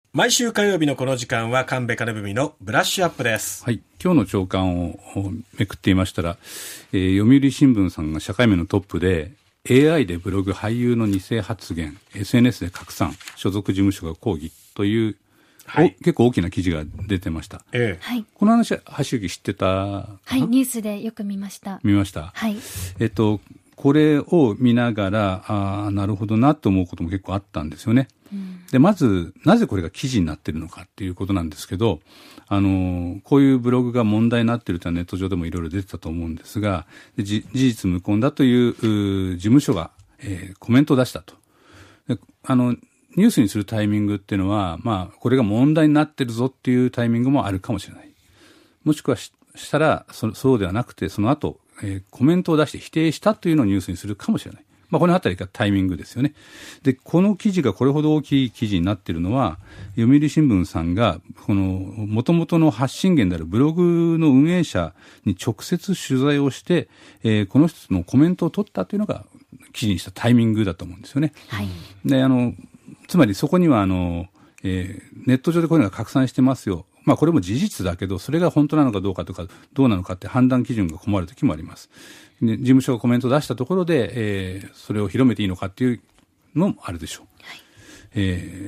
毎週火曜日のこの時間は神戸金文のブラッシュアップです。 はい、今日の朝刊をめくっていましたら、読売新聞さんが社会面のトップで AI でブログ俳優の偽発言 SNS で拡散所属事務所が抗議という、はい、結構大きな記事が出てました、 はい、 この話は橋幸知ってた？ はい、ニュースでよく見ました。はい、 これを見ながらなるほどなと思うことも結構あったんですよね。でまずなぜこれが記事になっているのかっていうことなんですけど、こういうブログが問題になっているというのはネット上でもいろいろ出てたと思うんですが、事実無根だという事務所が、コメントを出したと。でニュースにするタイミングっていうのは、これが問題になっているぞっていうタイミングもあるかもしれない。もしくはしたらそうではなくて、その後、コメントを出して否定したというのをニュースにするかもしれない。このあたりがタイミングですよね。で、この記事がこれほど大きい記事になっているのは、読売新聞さんが、元々の発信源であるブログの運営者に直接取材をして、この人のコメントを取ったというのが記事にしたタイミングだと思うんですよね。 はい。 で、つまりそこには、ネット上でこういうのが拡散してますよ。これも事実だけど、それが本当なのかどうかとか、どうなのかって判断基準が困るときもあります。で、事務所がコメントを出したところで、それを広めていいのかっていうのもあるでしょう。はい、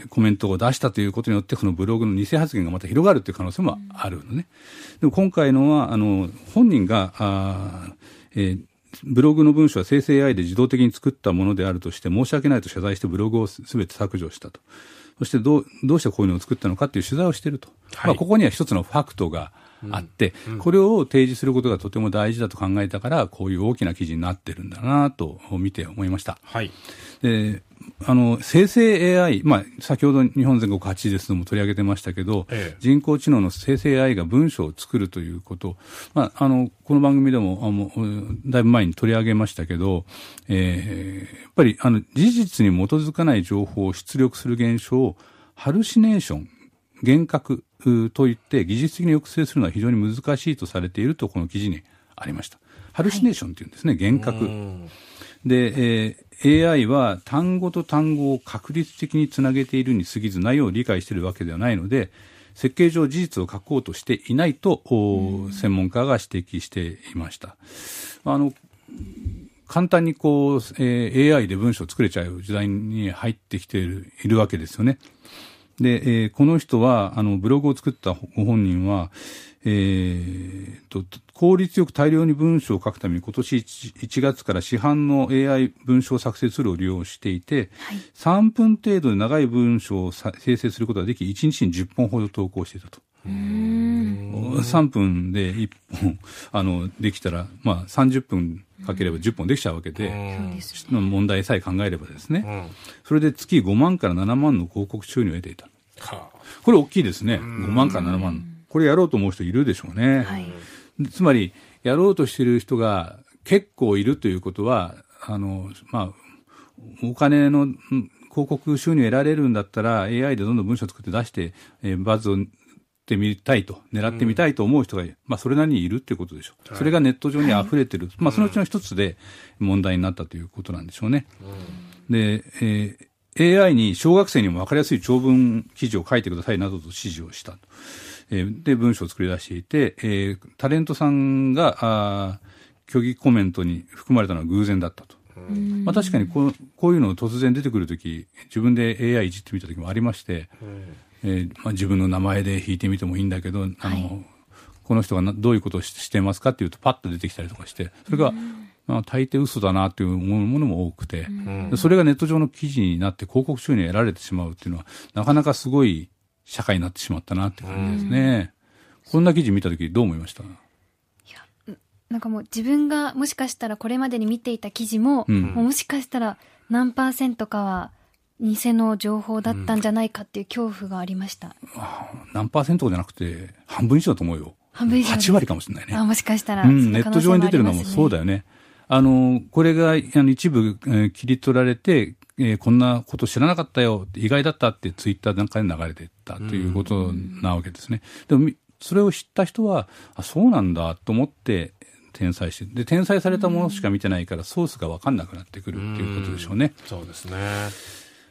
コメントを出したということによって、このブログの偽発言がまた広がるという可能性もあるのね。でも今回のは、本人が、ブログの文章は生成 AI で自動的に作ったものであるとして申し訳ないと謝罪してブログをすべて削除したと。そしてどうしてこういうのを作ったのかという取材をしていると。はい、ここには一つのファクトがあって、これを提示することがとても大事だと考えたから、こういう大きな記事になってるんだなと見て思いました。 はい。 で、生成 AI、先ほど日本全国8位ですのも取り上げてましたけど、人工知能の生成 AI が文章を作るということ、この番組でもだいぶ前に取り上げましたけど、やっぱり事実に基づかない情報を出力する現象をハルシネーション、幻覚といって技術的に抑制するのは非常に難しいとされているとこの記事にありました。ハルシネーションというんですね、幻覚。で、AI は単語と単語を確率的につなげているに過ぎず内容を理解しているわけではないので、設計上事実を書こうとしていないと専門家が指摘していました。簡単にAI で文章を作れちゃう時代に入ってきているわけですよね。で、この人はブログを作ったご本人は、効率よく大量に文章を書くために今年 1月から市販の AI 文章作成ツールを利用していて、はい、3分程度で長い文章を生成することができ、1日に10本ほど投稿していたと。3分で1本できたら、30分かければ10本できちゃうわけで、問題さえ考えればですね、それで月5万から7万の広告収入を得ていた。これ大きいですね。5万から7万。これやろうと思う人いるでしょうね。はい、つまり、やろうとしている人が結構いるということは、お金の広告収入を得られるんだったら AI でどんどん文章を作って出して、バズをってみたいと、狙ってみたいと思う人が、それなりにいるっていうことでしょう。それがネット上に溢れてる。そのうちの一つで問題になったということなんでしょうね。で、AI に小学生にも分かりやすい長文記事を書いてくださいなどと指示をしたと。で、文章を作り出していて、タレントさんが虚偽コメントに含まれたのは偶然だったと。確かにこういうの突然出てくるとき、自分で AI いじってみたときもありまして、自分の名前で弾いてみてもいいんだけど、この人がどういうことをしてますかっていうとパッと出てきたりとかして、それが、大抵嘘だなというものも多くて、それがネット上の記事になって広告収入を得られてしまうっていうのは、なかなかすごい社会になってしまったなって感じですね。こんな記事見たときどう思いました？ なんかもう自分がもしかしたらこれまでに見ていた記事も、もしかしたら何%かは偽の情報だったんじゃないかっていう恐怖がありました。 何%じゃなくて半分以上だと思うよ。 半分以上。 8割かもしれないね。 もしかしたら、 ネット上に出てるのもそうだよね。これが一部切り取られて、こんなこと知らなかったよ、意外だったってツイッターなんかで流れていったということなわけですね。でもそれを知った人はそうなんだと思って転載して、で転載されたものしか見てないからソースが分かんなくなってくるっていうことでしょうね。 そうですね。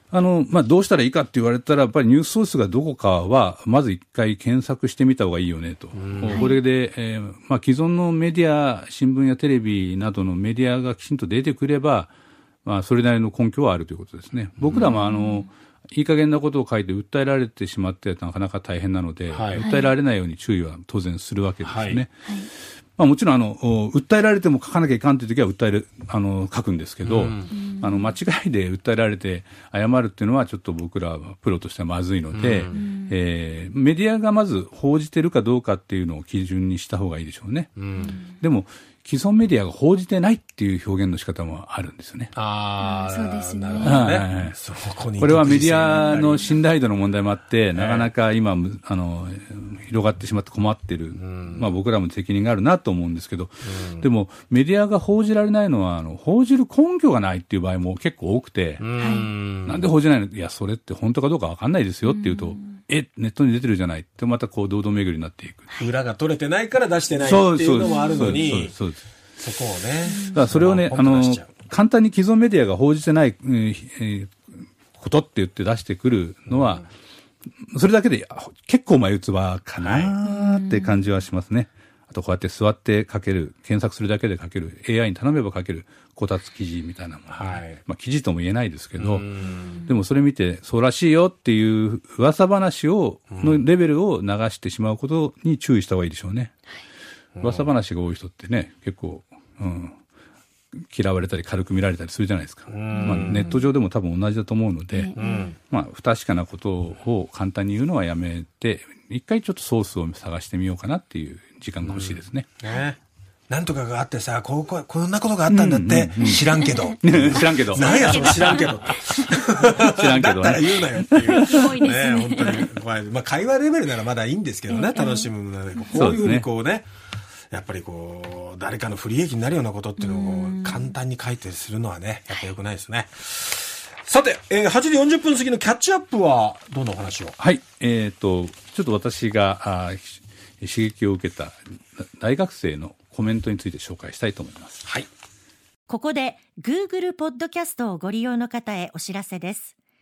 どうしたらいいかって言われたら、やっぱりニュースソースがどこかは、まず一回検索してみた方がいいよねと。これで、既存のメディア、新聞やテレビなどのメディアがきちんと出てくれば、それなりの根拠はあるということですね。僕らもいい加減なことを書いて訴えられてしまってなかなか大変なので、訴えられないように注意は当然するわけですよね。もちろん訴えられても書かなきゃいかんというときは書くんですけど、間違いで訴えられて謝るっていうのはちょっと僕らはプロとしてはまずいので、メディアがまず報じてるかどうかっていうのを基準にした方がいいでしょうね。でも既存メディアが報じてないっていう表現の仕方もあるんですよね。 そうですね。 これはメディアの信頼度の問題もあって、なかなか今、広がってしまって困ってる。僕らも責任があるなと思うんですけど、でもメディアが報じられないのは、報じる根拠がないっていう場合も結構多くて、なんで報じないの？いや、それって本当かどうかわかんないですよって言うと、ネットに出てるじゃないってまた堂々巡りになっていく。 裏が取れてないから出してないっていうのもあるのに、そこをね。 だからそれをね、簡単に既存メディアが報じてない、ことって言って出してくるのは、それだけで結構眉唾かなって感じはしますね。あとこうやって座って書ける、検索するだけで書ける、AI に頼めば書ける、こたつ記事みたいなもの、記事とも言えないですけど、でもそれ見て、そうらしいよっていう噂話のレベルを流してしまうことに注意した方がいいでしょうね。噂話が多い人ってね、結構、嫌われたり軽く見られたりするじゃないですか。ネット上でも多分同じだと思うので、不確かなことを簡単に言うのはやめて、一回ちょっとソースを探してみようかなっていう時間が欲しいですね。 なんとかがあってさ、こんなことがあったんだって、知らんけど。 知らんけど。 何やその知らんけど。 知らんけど。 だったら言うなよっていう。 すごいですね。 本当に。会話レベルならまだいいんですけどね、楽しむので。こういうふうにこうね、やっぱり誰かの不利益になるようなことっていうのを簡単に書いてするのはね、やっぱ良くないですね。さて、8時40分過ぎのキャッチアップはどんなお話を？ はい。ちょっと私が刺激を受けた大学生のコメントについて紹介したいと思います。 はい。 ここで Google ポッドキャストをご利用の方へお知らせです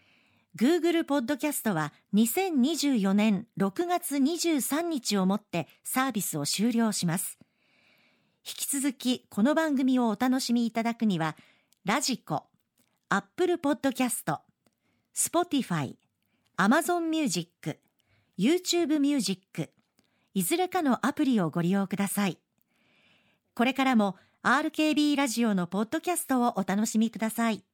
。Google ポッドキャストは2024年6月23日をもってサービスを終了します。引き続きこの番組をお楽しみいただくには、ラジコ、Apple ポッドキャスト、Spotify、Amazon Music、YouTube Music、いずれかのアプリをご利用ください。これからも RKB ラジオのポッドキャストをお楽しみください。